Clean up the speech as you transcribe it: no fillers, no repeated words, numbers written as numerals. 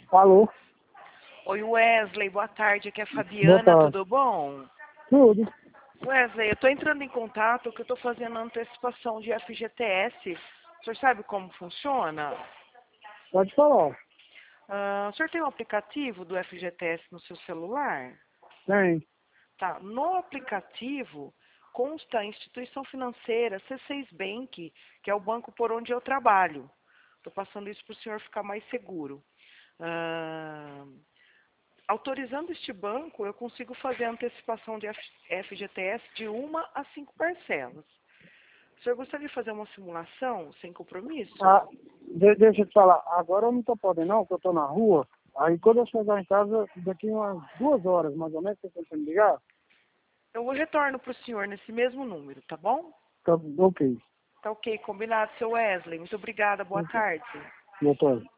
Alô? Oi, Wesley, boa tarde. Aqui é a Boa Fabiana, tarde. tudo bom? Tudo. Wesley, eu estou entrando em contato porque eu estou fazendo a antecipação de FGTS. O senhor sabe como funciona? Pode falar. O senhor tem um aplicativo do FGTS no seu celular? Tem. Tá. No aplicativo consta a instituição financeira C6 Bank, que é o banco por onde eu trabalho. Estou passando isso para o senhor ficar mais seguro. Autorizando este banco, eu consigo fazer a antecipação de FGTS de 1 a 5 parcelas. O senhor gostaria de fazer uma simulação sem compromisso? Deixa eu te falar. Agora eu não tô podendo não, porque eu tô na rua. Aí quando eu chegar em casa, daqui umas 2 horas, mais ou menos, você consegue me ligar? Eu retorno para o senhor nesse mesmo número, tá bom? Tá, ok. Tá ok, combinado, seu Wesley. Muito obrigada, boa tarde. Boa tarde.